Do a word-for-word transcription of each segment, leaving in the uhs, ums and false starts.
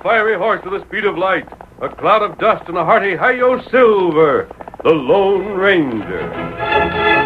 fiery horse with the speed of light, a cloud of dust, and a hearty hi-yo Silver, the Lone Ranger.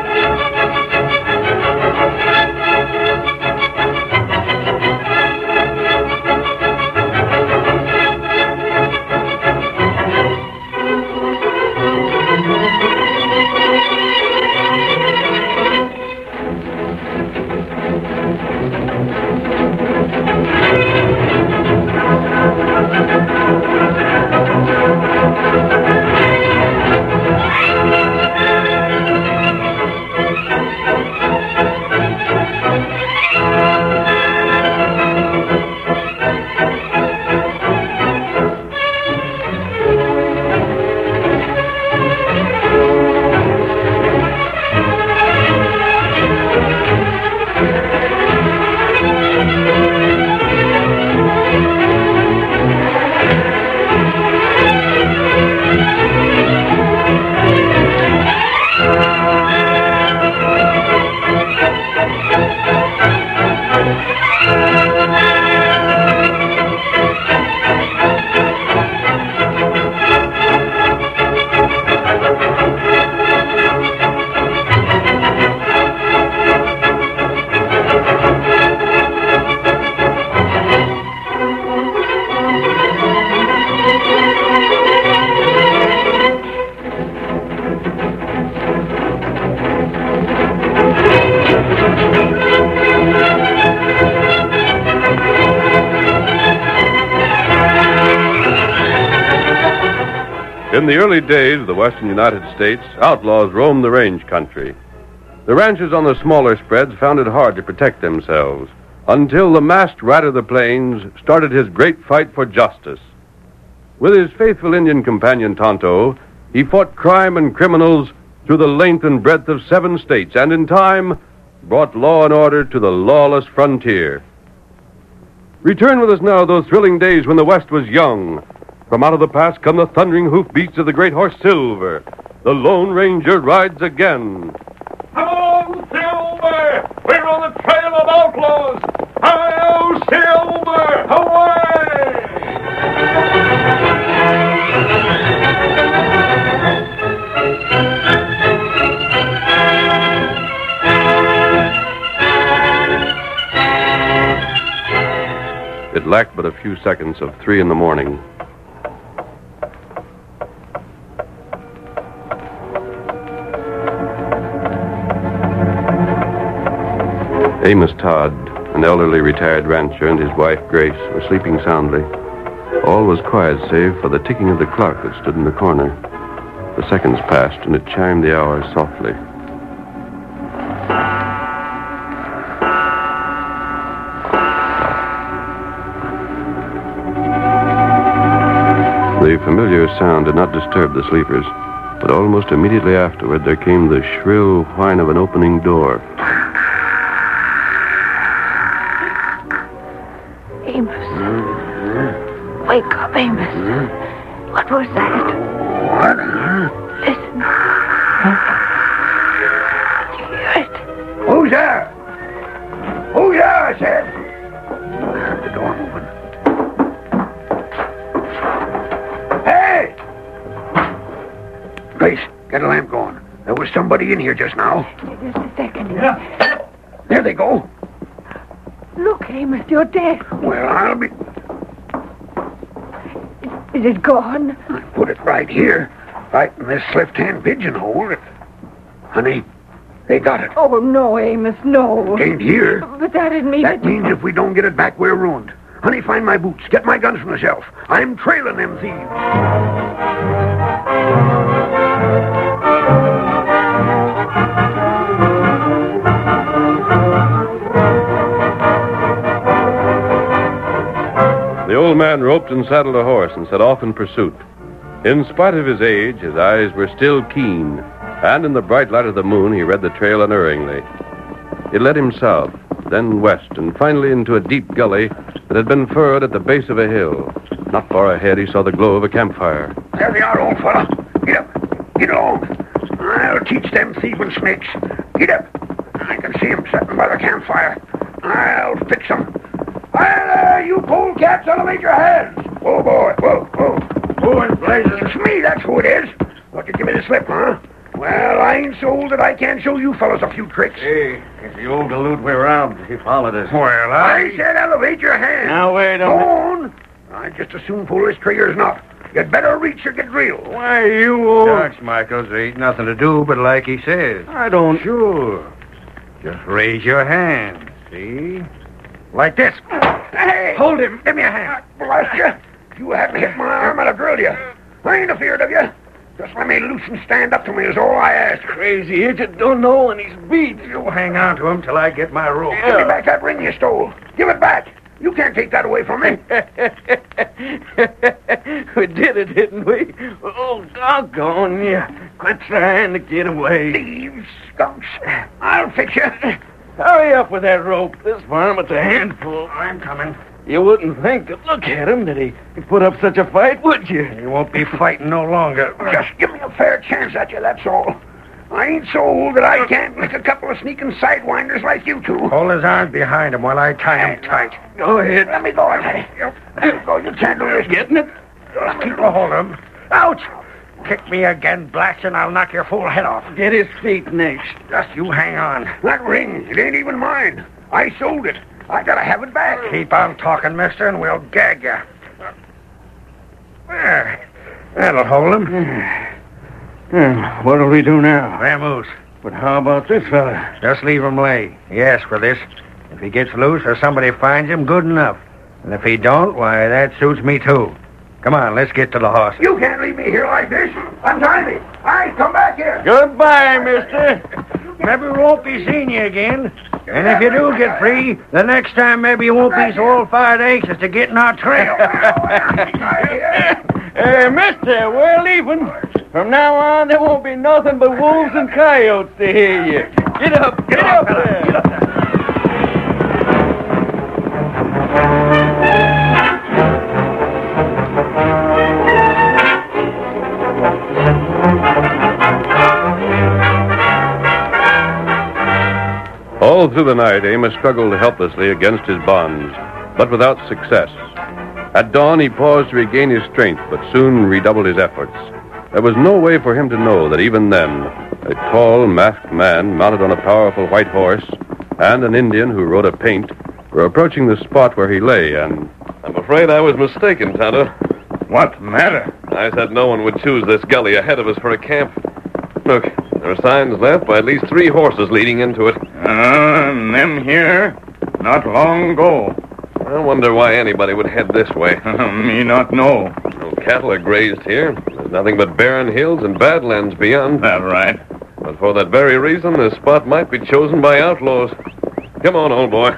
In the early days of the western United States, outlaws roamed the range country. The ranchers on the smaller spreads found it hard to protect themselves until the masked rider of the plains started his great fight for justice. With his faithful Indian companion Tonto, he fought crime and criminals through the length and breadth of seven states, and in time brought law and order to the lawless frontier. Return with us now to those thrilling days when the West was young. From out of the past come the thundering hoofbeats of the great horse Silver. The Lone Ranger rides again. Come on, Silver! We're on the trail of outlaws! Hi-yo, Silver! Away! It lacked but a few seconds of three in the morning. Amos Todd, an elderly retired rancher, and his wife, Grace, were sleeping soundly. All was quiet save for the ticking of the clock that stood in the corner. The seconds passed, and it chimed the hours softly. The familiar sound did not disturb the sleepers, but almost immediately afterward there came the shrill whine of an opening door. Wake up, Amos. What was that? What? Listen. Did you hear it? Who's there? Who's there, I said? The door open. Hey! Grace, get a lamp going. There was somebody in here just now. Just a second. Yeah. There they go. Look, Amos, you're dead. Well, I'll be... Is it gone? I put it right here, right in this left-hand pigeonhole. Honey, they got it. Oh, no, Amos, no. It ain't here. But that didn't mean That it... means if we don't get it back, we're ruined. Honey, find my boots. Get my guns from the shelf. I'm trailing them thieves. The old man roped and saddled a horse and set off in pursuit. In spite of his age, his eyes were still keen, and in the bright light of the moon, he read the trail unerringly. It led him south, then west, and finally into a deep gully that had been furrowed at the base of a hill. Not far ahead, he saw the glow of a campfire. There they are, old fella. Get up. Get along. I'll teach them thieving snakes. Get up. I can see them sitting by the campfire. I'll fix them. Well, uh, you polecats, elevate your heads. Whoa, boy. Whoa, whoa. Who in blazes? It's me, that's who it is. Thought you'd give me the slip, huh? Well, I ain't so old that I can't show you fellas a few tricks. Hey, it's the old galoot we robbed. He followed us. Well, I... I said elevate your hand. Now, wait a Go minute. on. I'd just as soon pull this trigger as not. You'd better reach or get drilled. Why, you old... Shucks, Michaels, there ain't nothing to do but like he says. I don't... Sure. Just raise your hand, see? Like this. Hey! Hold him. Give me a hand. Blast you. If you hadn't hit my arm, I'd have drilled you. I ain't afeard of you. Just let me loose and stand up to me is all I ask. Crazy idiot don't know when he's beat. You hang on to him till I get my rope. Give me back that ring you stole. Give it back. You can't take that away from me. We did it, didn't we? Oh, doggone you. Quit trying to get away. Thieves, skunks. I'll fix you. Hurry up with that rope. This varmint's a handful. I'm coming. You wouldn't think to look at him that he he'd put up such a fight, would you? He won't be fighting no longer. Just give me a fair chance at you, that's all. I ain't so old that I can't lick a couple of sneaking sidewinders like you two. Hold his arms behind him while I tie him tight. Go ahead. Let me go, Eddie. Let me go. You can't do this. Getting it? Let me Keep a hold of him. Ouch! Kick me again, Blacks, and I'll knock your fool head off. Get his feet next. Just you hang on. That ring, it ain't even mine. I sold it. I gotta have it back. Keep on talking, mister, and we'll gag you. There. That'll hold him. Hmm, what'll we do now? Vamoose. But how about this fella? Just leave him lay. He asked for this. If he gets loose or somebody finds him, good enough. And if he don't, why, that suits me, too. Come on, let's get to the horse. You can't leave me here like this. Untie me. I come back here. Goodbye, mister. Maybe we won't be seeing you again. And if you do get free, the next time maybe you won't be so all-fired anxious to get in our trail. Hey, mister, we're leaving. From now on, there won't be nothing but wolves and coyotes to hear you. Get up, get up there. Get up there. All through the night, Amos struggled helplessly against his bonds, but without success. At dawn, he paused to regain his strength, but soon redoubled his efforts. There was no way for him to know that even then, a tall, masked man mounted on a powerful white horse and an Indian who rode a paint were approaching the spot where he lay, and... I'm afraid I was mistaken, Tonto. What matter? I said no one would choose this gully ahead of us for a camp. Look, there are signs left by at least three horses leading into it. Ah, uh, them here, not long ago. I wonder why anybody would head this way. Me not know. No cattle are grazed here. There's nothing but barren hills and badlands beyond. That right. But for that very reason, this spot might be chosen by outlaws. Come on, old boy.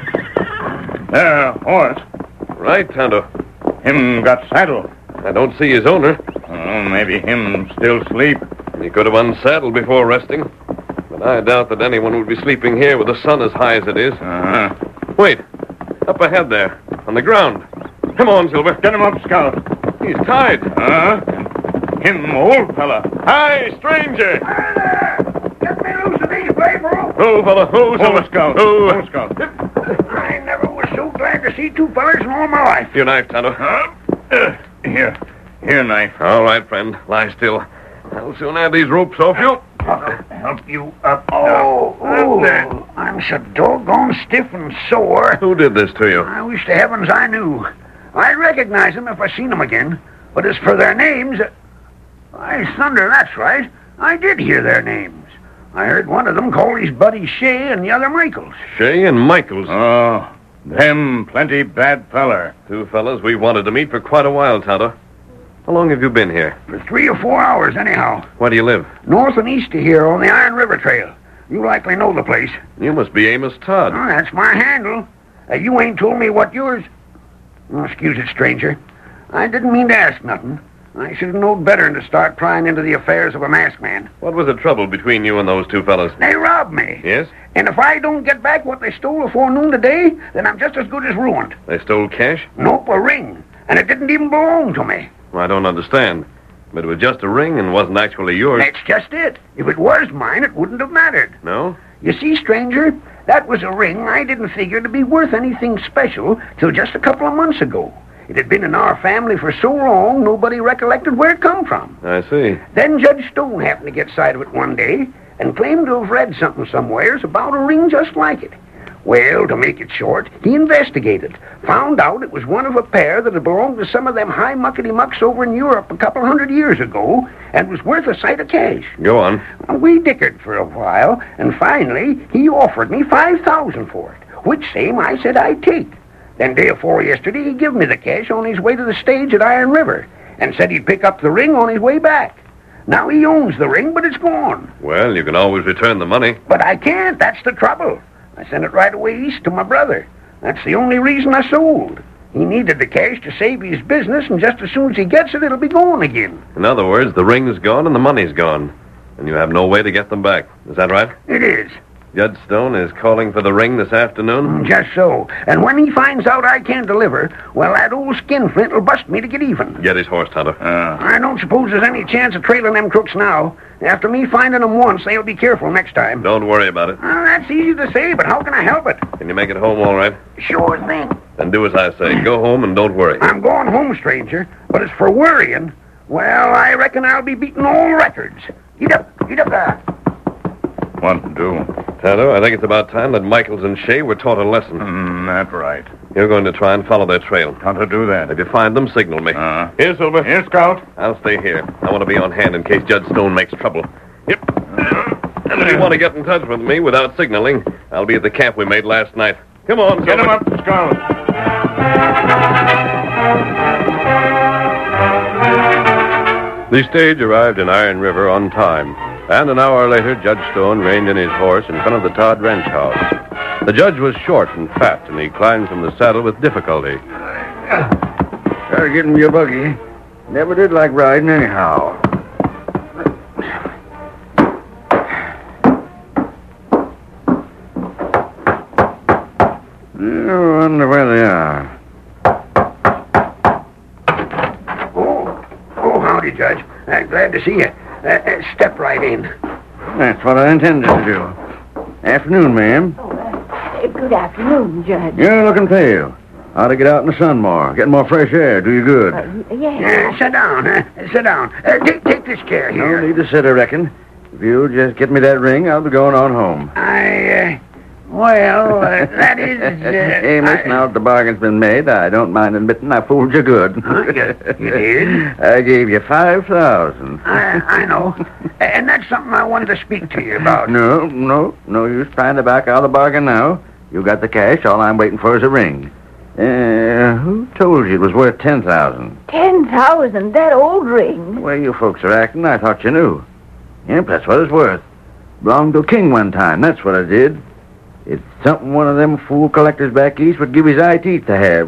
There, horse. Right, Tonto. Him got saddle. I don't see his owner. Oh, maybe him still sleep. He could have unsaddled before resting. But I doubt that anyone would be sleeping here with the sun as high as it is. Uh-huh. Wait. Up ahead there, on the ground. Come on, Silver. Get him up, Scout. He's tied. Uh-huh. Him old fella. Hi, stranger. Hi there. Get me loose of these blade ropes. Oh, fella. Oh, Silver. Oh, Scout. Oh, Oh, Scout. I never was so glad to see two fellas in all my life. Your knife, Tonto. Huh? Uh, here. Here, knife. All right, friend. Lie still. I'll soon have these ropes off you. I'll help you up. Oh, Now. There. oh, I'm so doggone stiff and sore. Who did this to you? I wish to heavens I knew. I'd recognize them if I seen them again. But as for their names, uh, why, thunder, that's right. I did hear their names. I heard one of them call his buddy Shea and the other Michaels. Shea and Michaels. Oh, them plenty bad feller. Two fellas we wanted to meet for quite a while, Tonto. How long have you been here? For three or four hours, anyhow. Where do you live? North and east of here on the Iron River Trail. You likely know the place. You must be Amos Todd. Oh, that's my handle. Uh, you ain't told me what yours... Oh, excuse it, stranger. I didn't mean to ask nothing. I should have known better than to start prying into the affairs of a masked man. What was the trouble between you and those two fellas? They robbed me. Yes? And if I don't get back what they stole before noon today, then I'm just as good as ruined. They stole cash? Nope, a ring. And it didn't even belong to me. I don't understand. But it was just a ring and wasn't actually yours. That's just it. If it was mine, it wouldn't have mattered. No? You see, stranger, that was a ring I didn't figure to be worth anything special till just a couple of months ago. It had been in our family for so long, nobody recollected where it come from. I see. Then Judge Stone happened to get sight of it one day and claimed to have read something somewheres about a ring just like it. Well, to make it short, he investigated, found out it was one of a pair that had belonged to some of them high muckety-mucks over in Europe a couple hundred years ago and was worth a sight of cash. Go on. We dickered for a while, and finally he offered me five thousand for it, which same I said I'd take. Then day afore yesterday, he give me the cash on his way to the stage at Iron River and said he'd pick up the ring on his way back. Now he owns the ring, but it's gone. Well, you can always return the money. But I can't. That's the trouble. I sent it right away east to my brother. That's the only reason I sold. He needed the cash to save his business, and just as soon as he gets it, it'll be gone again. In other words, the ring's gone and the money's gone. And you have no way to get them back. Is that right? It is. Judge Stone is calling for the ring this afternoon? Just so. And when he finds out I can't deliver, well, that old skinflint will bust me to get even. Get his horse, Tonto. Uh, I don't suppose there's any chance of trailing them crooks now. After me finding them once, they'll be careful next time. Don't worry about it. Well, that's easy to say, but how can I help it? Can you make it home all right? Sure thing. Then do as I say. Go home and don't worry. I'm going home, stranger. But as for worrying, well, I reckon I'll be beating all records. Get up, get up there. what to do? Tonto, I think it's about time that Michaels and Shea were taught a lesson. Mm, that's right. You're going to try and follow their trail. How to do that? If you find them, signal me. Uh, Here, Silver. Here, Scout. I'll stay here. I want to be on hand in case Judge Stone makes trouble. Yep. And if you want to get in touch with me without signaling, I'll be at the camp we made last night. Come on, Get Silver. him up, Scout. The stage arrived in Iron River on time, and an hour later, Judge Stone reined in his horse in front of the Todd Ranch house. The judge was short and fat, and he climbed from the saddle with difficulty. Gotta get in your buggy. Never did like riding anyhow. I wonder where they are. Oh, oh, howdy, Judge. Uh, glad to see you. Uh, uh, step right in. That's what I intended to do. Afternoon, ma'am. Oh, uh, good afternoon, Judge. You're looking pale. Ought to get out in the sun more. Get more fresh air. Do you good. Uh, yes. Uh, sit down, uh, sit down. Uh, take, take this chair No here. need to sit, I reckon. If you'll just get me that ring, I'll be going on home. I, uh, well, uh, that is... Uh, Amos, I- now that the bargain's been made, I don't mind admitting I fooled you good. Huh? You- you did? I gave you five thousand. I, I know. And that's something I wanted to speak to you about. No, no, no use trying to back out of the bargain now. You got the cash. All I'm waiting for is a ring. Uh, who told you it was worth ten thousand? Ten thousand, that old ring. The way you folks are acting, I thought you knew. Yep, that's what it's worth. Belonged to a king one time. That's what I did. It's something one of them fool collectors back east would give his eye teeth to have.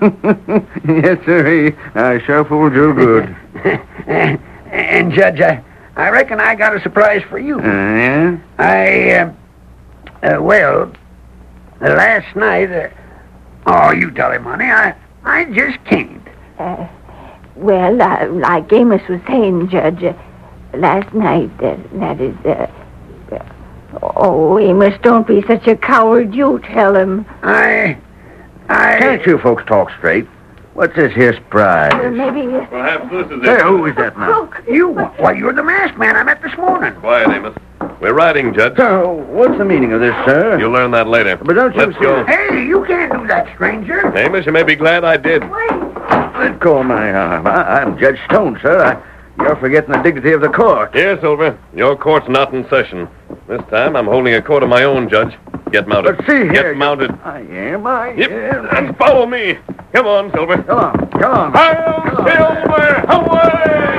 Yes, sir. I sure fooled you good. and, and, Judge, I, I reckon I got a surprise for you. Uh, yeah? I, uh, uh, well, uh, last night, uh, oh, you tell him, honey, I, I just can't. Uh, well, uh, like Amos was saying, Judge, uh, last night, uh, that is, uh, uh, oh, Amos, don't be such a coward. You tell him. I, I... Can't you folks talk straight? What's this here surprise? Uh, maybe... Uh, Perhaps this is Hey, it. who is that now? Cook. You, why, you're the masked man I met this morning. Quiet, Amos. We're riding, Judge. So, what's the meaning of this, sir? You'll learn that later. But don't you Let's see go. that- Hey, you can't do that, stranger. Amos, you may be glad I did. Let go of my arm. I, I'm Judge Stone, sir. I, you're forgetting the dignity of the court. Here, Silver. Your court's not in session. This time, I'm holding a court of my own, Judge. Get mounted. But see here. Get you- mounted. I am, I Yep. am. And follow me. Come on, Silver. Come on, come on. Hail, Silver! Away!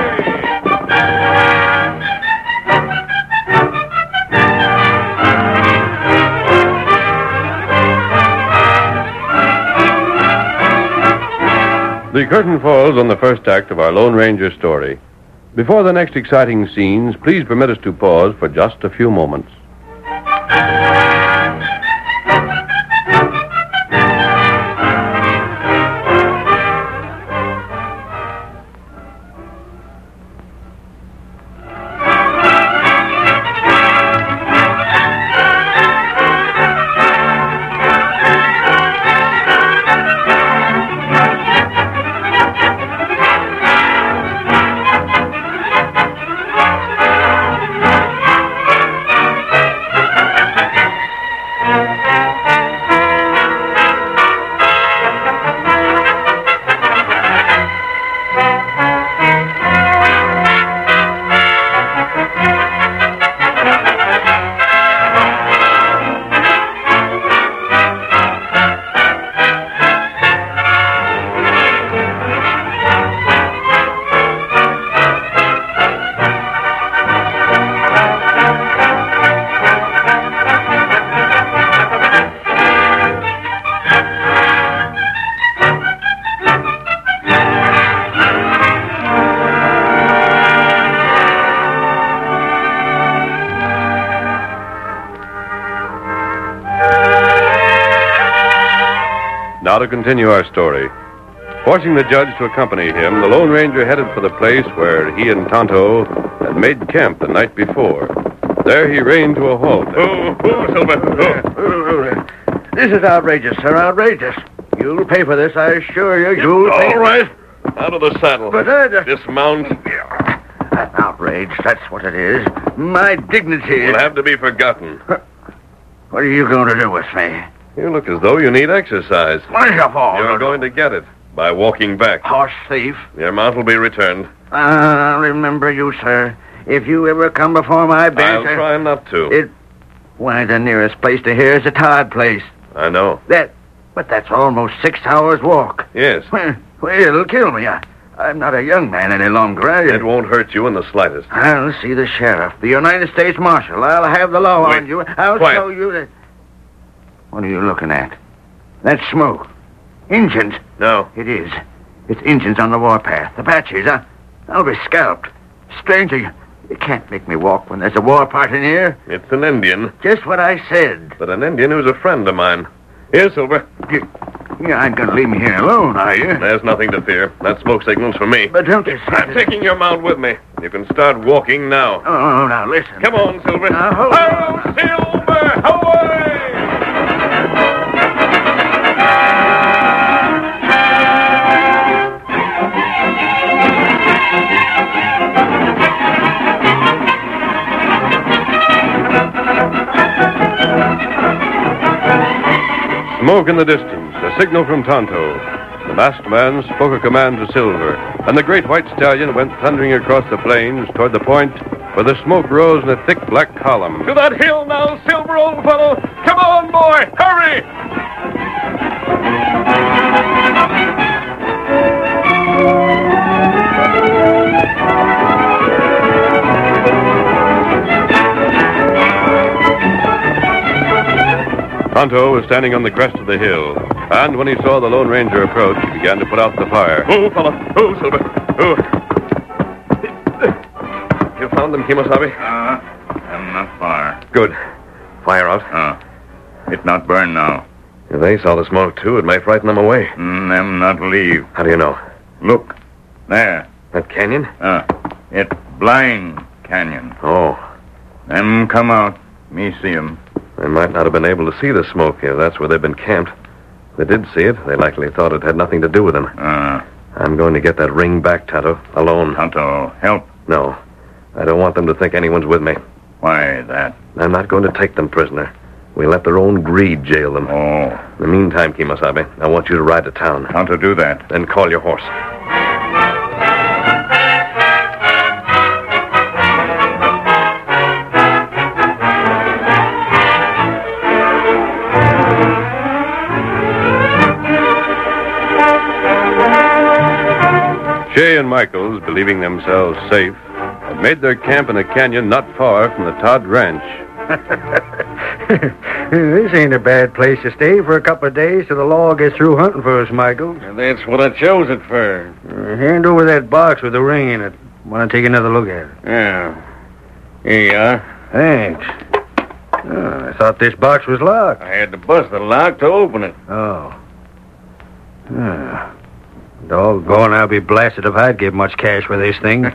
The curtain falls on the first act of our Lone Ranger story. Before the next exciting scenes, please permit us to pause for just a few moments. Now to continue our story. Forcing the judge to accompany him, the Lone Ranger headed for the place where he and Tonto had made camp the night before. There he reined to a halt. Oh, oh, Silver. Oh. This is outrageous, sir, outrageous. You'll pay for this, I assure you. You'll pay. All right. Out of the saddle. But I... Uh, Dismount. An outrage, that's what it is. My dignity... Will have to be forgotten. What are you going to do with me? You look as though you need exercise. Wonderful. You're going to get it by walking back. Horse thief. Your mount will be returned. Ah, remember you, sir. If you ever come before my bench... I'll try not to. It... Why, the nearest place to here is the Todd place. I know. That... But that's almost six hours' walk. Yes. Well, well it'll kill me. I, I'm not a young man any longer. I, It won't hurt you in the slightest. I'll see the sheriff, the United States Marshal. I'll have the law Wait. on you. I'll Quiet. show you that... What are you looking at? That smoke. Injuns. No. It is. It's Injuns on the warpath. Apaches, huh? I'll be scalped. Stranger, you, you can't make me walk when there's a war party near. It's an Indian, Just what I said. but an Indian who's a friend of mine. Here, Silver. You, you aren't going to leave me here alone, are you? There's nothing to fear. That smoke signal's for me. But don't you... I'm taking your mount with me. You can start walking now. Oh, oh, now listen. Come on, Silver. Now, hold Ho, Silver! Away! Smoke in the distance, a signal from Tonto. The masked man spoke a command to Silver, and the great white stallion went thundering across the plains toward the point where the smoke rose in a thick black column. To that hill now, Silver, old fellow. Come on, boy. Hurry! Tonto was standing on the crest of the hill, and when he saw the Lone Ranger approach, he began to put out the fire. Oh, fellow. Oh, Silver. Oh. You found them, Kimosabe? Uh, I'm not far. Good. Fire out. Uh, it not burn now. If they saw the smoke, too, it may frighten them away. Mm, them not leave. How do you know? Look. There. That canyon? Uh, it blind canyon. Oh. Them come out. Me see 'em. They might not have been able to see the smoke if that's where they've been camped. If they did see it, they likely thought it had nothing to do with them. Uh, I'm going to get that ring back, Tonto, alone. Tonto, help. No. I don't want them to think anyone's with me. Why that? I'm not going to take them prisoner. We'll let their own greed jail them. Oh, In the meantime, Kimosabe, I want you to ride to town. Tonto do that. Then call your horse. Shay and Michaels, believing themselves safe, had made their camp in a canyon not far from the Todd Ranch. This ain't a bad place to stay for a couple of days till the law gets through hunting for us, Michaels. That's what I chose it for. Uh, hand over that box with the ring in it. Want to take another look at it? Yeah. Here you are. Thanks. Oh, I thought this box was locked. I had to bust the lock to open it. Oh. Ah. Doggone, I'll be blasted if I'd give much cash for this thing.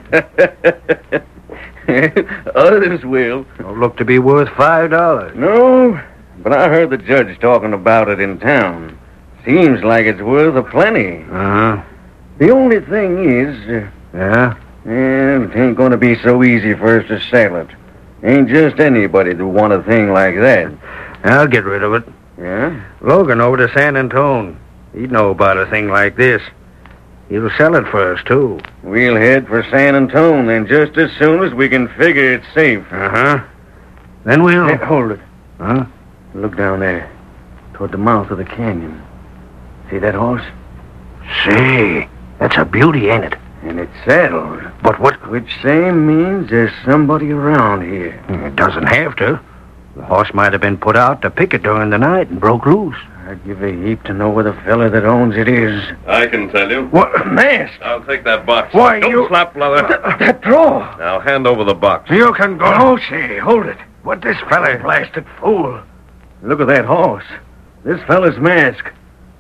Others will. Don't look to be worth five dollars. No, but I heard the judge talking about it in town. Seems like it's worth a plenty. Uh-huh. The only thing is, uh, Yeah? well, it ain't going to be so easy for us to sell it. Ain't just anybody to want a thing like that. I'll get rid of it. Yeah? Logan over to San Antone. He'd know about a thing like this. He'll sell it for us, too. We'll head for San Antone then just as soon as we can figure it's safe. Uh-huh. Then we'll... Hey, hold it. Huh? Look down there, toward the mouth of the canyon. See that horse? Say, that's a beauty, ain't it? And it's saddled. But what... Which same means there's somebody around here. It doesn't have to. The horse might have been put out to pick it during the night and broke loose. I'd give a heap to know where the fella that owns it is. I can tell you. What? Mask! I'll take that box. Why, Don't you- slap leather. That, that draw! Now hand over the box. You can go. Oh, say, hold it. What this fella... Blasted fool. Look at that horse. This fella's mask.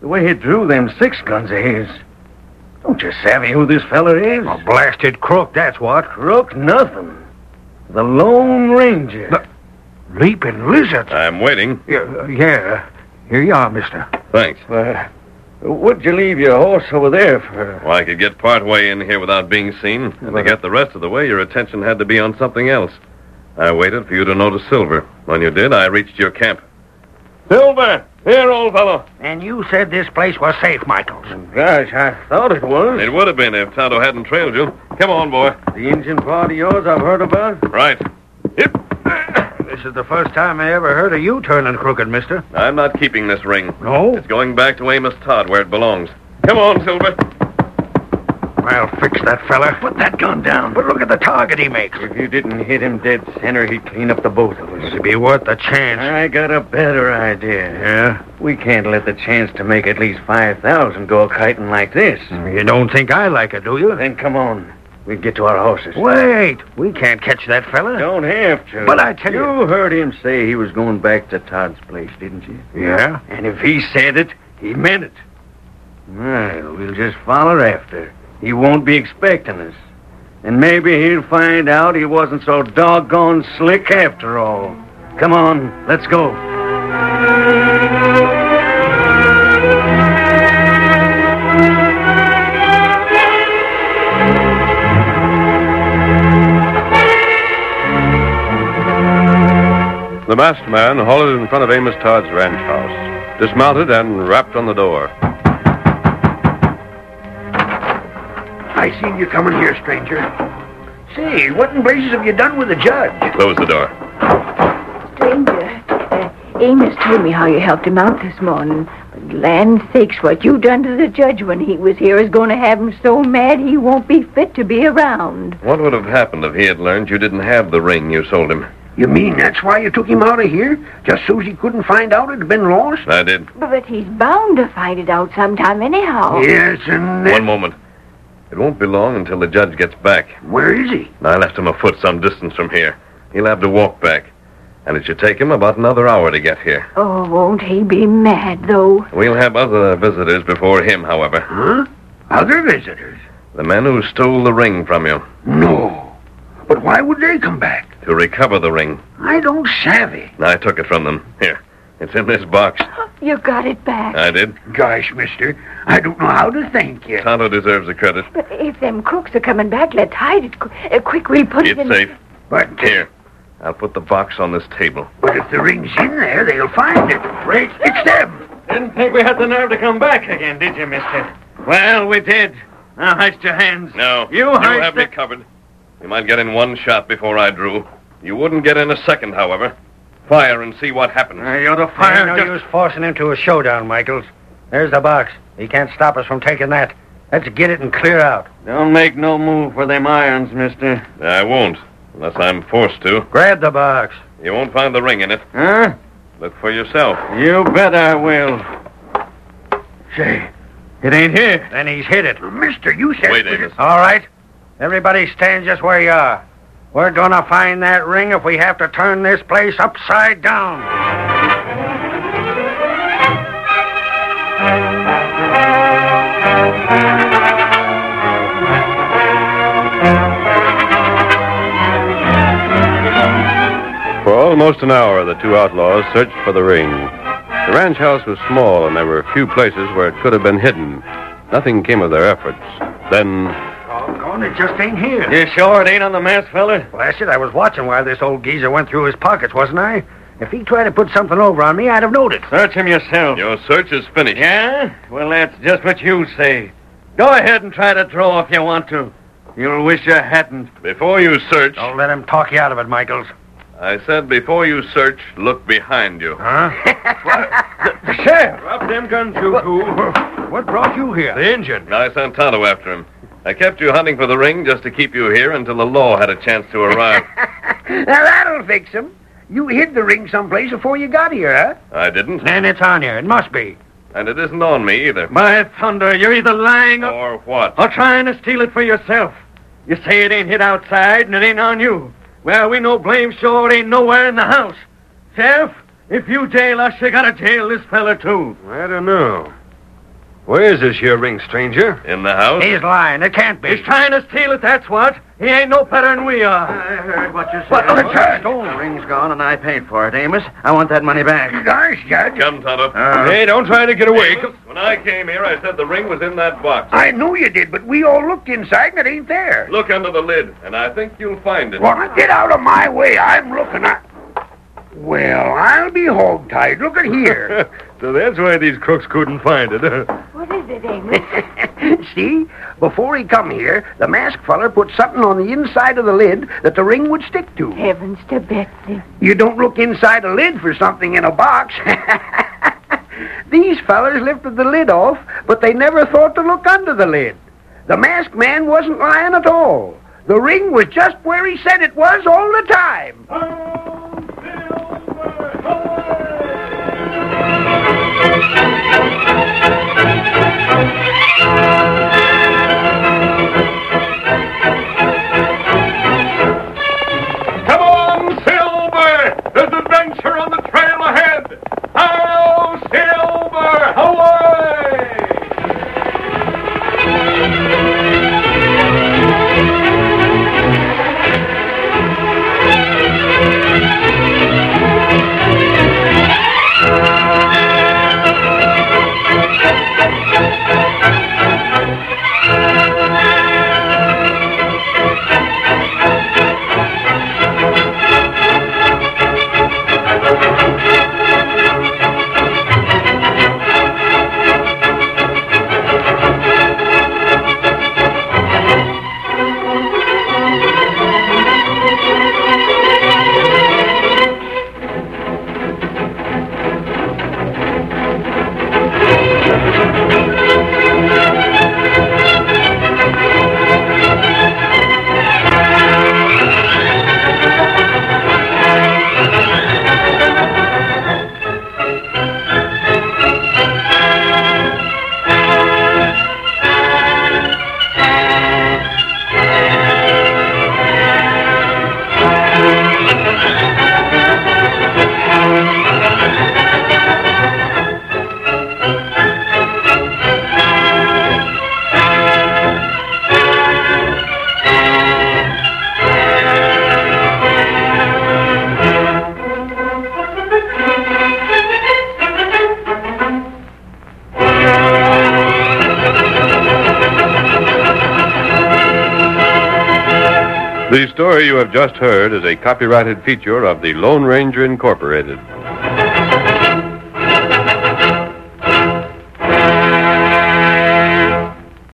The way he drew them six guns of his. Don't you savvy who this feller is? A blasted crook, that's what. Crook nothing. The Lone Ranger. The leaping lizard. I'm waiting. Yeah, yeah. Here you are, mister. Thanks. Uh, what'd you leave your horse over there for? Well, I could get part way in here without being seen. And to get the rest of the way, your attention had to be on something else. I waited for you to notice Silver. When you did, I reached your camp. Silver! Here, old fellow. And you said this place was safe, Michaels. Gosh, I thought it was. It would have been if Tonto hadn't trailed you. Come on, boy. The Indian party of yours I've heard about? Right. Hip. This is the first time I ever heard of you turning crooked, mister. I'm not keeping this ring. No? It's going back to Amos Todd where it belongs. Come on, Silver. I'll fix that fella. Put that gun down. But look at the target he makes. If you didn't hit him dead center, he'd clean up the both of us. It'd be worth the chance. I got a better idea. Yeah? We can't let the chance to make at least five thousand go kiting like this. You don't think I like it, do you? Then come on. We'll get to our horses. Wait. We can't catch that fella. Don't have to. But I tell you... You heard him say he was going back to Todd's place, didn't you? Yeah? And if he said it, he meant it. Well, we'll just follow after. He won't be expecting us. And maybe he'll find out he wasn't so doggone slick after all. Come on, let's go. The masked man halted in front of Amos Todd's ranch house, dismounted and rapped on the door. I seen you coming here, stranger. Say, what in blazes have you done with the judge? Close the door. Stranger, uh, Amos told me how you helped him out this morning. But land sakes, what you done to the judge when he was here is going to have him so mad he won't be fit to be around. What would have happened if he had learned you didn't have the ring you sold him? You mean that's why you took him out of here? Just so he couldn't find out it had been lost? I did. But, but he's bound to find it out sometime anyhow. Yes, and then... One moment. It won't be long until the judge gets back. Where is he? I left him afoot some distance from here. He'll have to walk back. And it should take him about another hour to get here. Oh, won't he be mad, though? We'll have other visitors before him, however. Huh? Other visitors? The men who stole the ring from you. No. But why would they come back? To recover the ring. I don't savvy. I took it from them. Here. It's in this box. You got it back. I did. Gosh, mister, I don't know how to thank you. Tonto deserves the credit. But if them crooks are coming back, let's hide it. Qu- uh, quick, we'll put It's it in... safe. But... Here. I'll put the box on this table. But if the ring's in there, they'll find it. Right, it's them. Didn't think we had the nerve to come back again, did you, mister? Well, we did. Now, hoist your hands. No. You you hoist have the... me covered. You might get in one shot before I drew. You wouldn't get in a second, however. Fire and see what happens. Uh, you're the There's fire. no just- use forcing him to a showdown, Michaels. There's the box. He can't stop us from taking that. Let's get it and clear out. Don't make no move for them irons, mister. I won't, unless I'm forced to. Grab the box. You won't find the ring in it. Huh? Look for yourself. You bet I will. Say, it ain't here. Then he's hit it. Mister, you said... Wait, Amos. All right. Everybody stand just where you are. We're gonna find that ring if we have to turn this place upside down. For almost an hour, the two outlaws searched for the ring. The ranch house was small, and there were few places where it could have been hidden. Nothing came of their efforts. Then, Doggone, it just ain't here. You sure it ain't on the mask, fella? Blast it, I was watching while this old geezer went through his pockets, wasn't I? If he tried to put something over on me, I'd have noticed. Search him yourself. your search is finished. Yeah? Well, that's just what you say. Go ahead and try to draw if you want to. You'll wish you hadn't. Before you search, Don't let him talk you out of it, Michaels. I said before you search, look behind you. Huh? The sheriff! Drop them guns, you two. What brought you here? The engine. I sent Tonto after him. I kept you hunting for the ring just to keep you here until the law had a chance to arrive. Now, that'll fix him. You hid the ring someplace before you got here, huh? I didn't. Then it's on you. It must be. And it isn't on me either. By thunder, you're either lying or... Or what? or trying to steal it for yourself. You say it ain't hid outside and it ain't on you. Well, we know blame sure it ain't nowhere in the house. Sheriff, if you jail us, you gotta jail this fella, too. I don't know. Where's this here ring, stranger? In the house? He's lying. It can't be. He's trying to steal it, that's what. He ain't no better than we are. I heard what you said. What, what's that? The ring's gone, and I paid for it, Amos. I want that money back. Gosh, Judge. Come, Tonto. Uh, Hey, don't try to get away. Amos, when I came here, I said the ring was in that box. I knew you did, but we all looked inside and it ain't there. Look under the lid, and I think you'll find it. Well, now get out of my way. I'm looking at... Well, I'll be hog-tied. Look at here. So that's why these crooks couldn't find it. huh? What is it, Amos? See? Before he come here, the masked feller put something on the inside of the lid that the ring would stick to. Heavens to Betsy. You don't look inside a lid for something in a box. These fellers lifted the lid off, but they never thought to look under the lid. The masked man wasn't lying at all. The ring was just where he said it was all the time. Come on, Silver! There's adventure on the trail ahead! How, Silver! Away! The story you have just heard is a copyrighted feature of the Lone Ranger Incorporated.